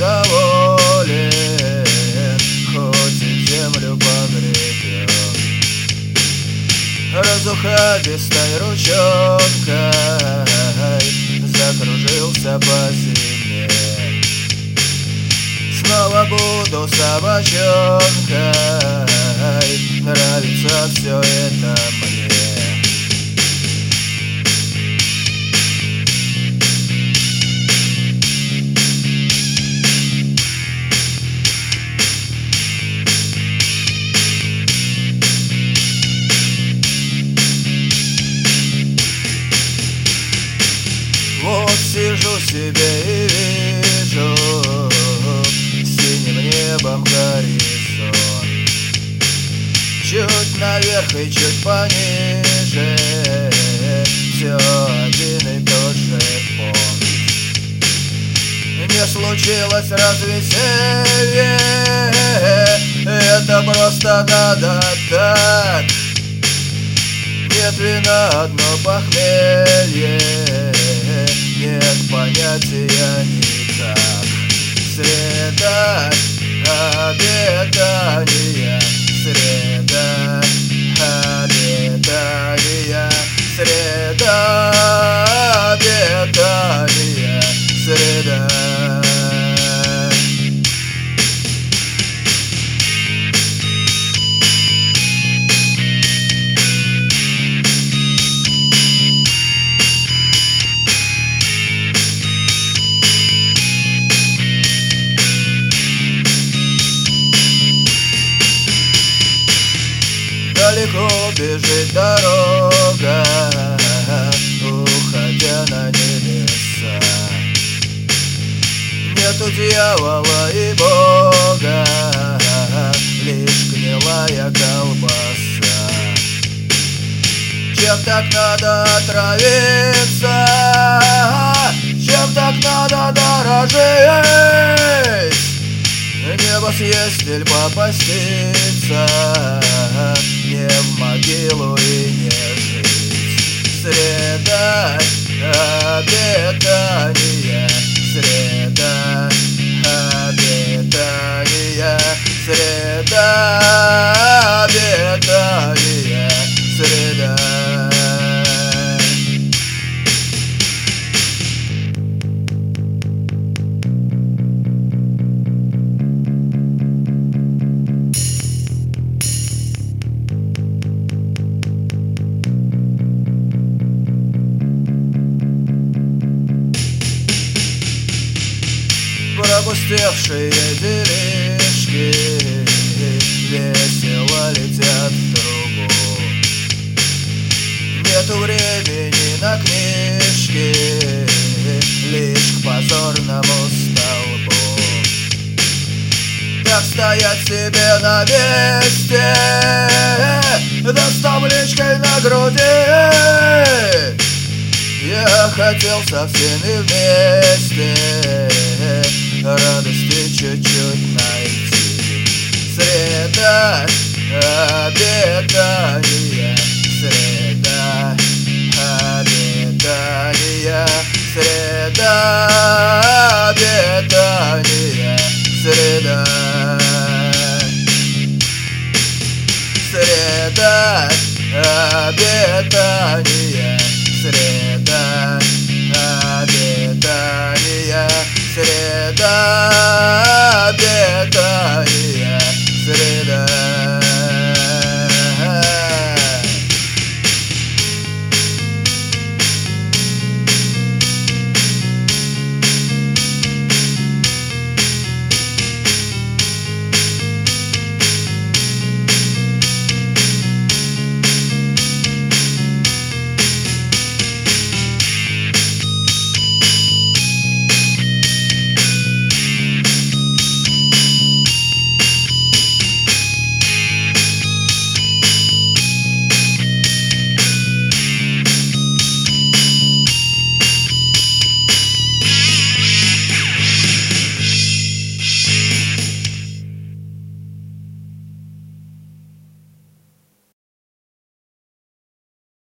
доволен, хоть и землю погребет. Разухабистой ручонкой закружился по земле. Снова буду собачонкой, нравится все это мне. Вот сижу себе и вижу синим небом горизонт. Чуть наверх и чуть пониже, все один и тот же фон. Не случилось развеселье, это просто надо так. Нет вина, одно похмелье, нет понятия никак. Среда обетания, среда обетания, среда обетания, среда. Далеко бежит дорога, уходя на небеса. Нету дьявола и Бога, лишь гнилая колбаса. Чем так надо отравиться, чем так надо дорожить? Небо съесть или попаститься, не в могилу и не жить. Среда обетания, среда обетания, среда обетания, среда. Пропустевшие делишки весело летят в трубу. Нету времени на книжки, лишь к позорному столбу. Так стоять себе на месте, да с табличкой на груди. Я хотел со всеми вместе радости чуть-чуть найти. Среда обетания, среда обетания, среда обетания, среда. Среда обетания, среда.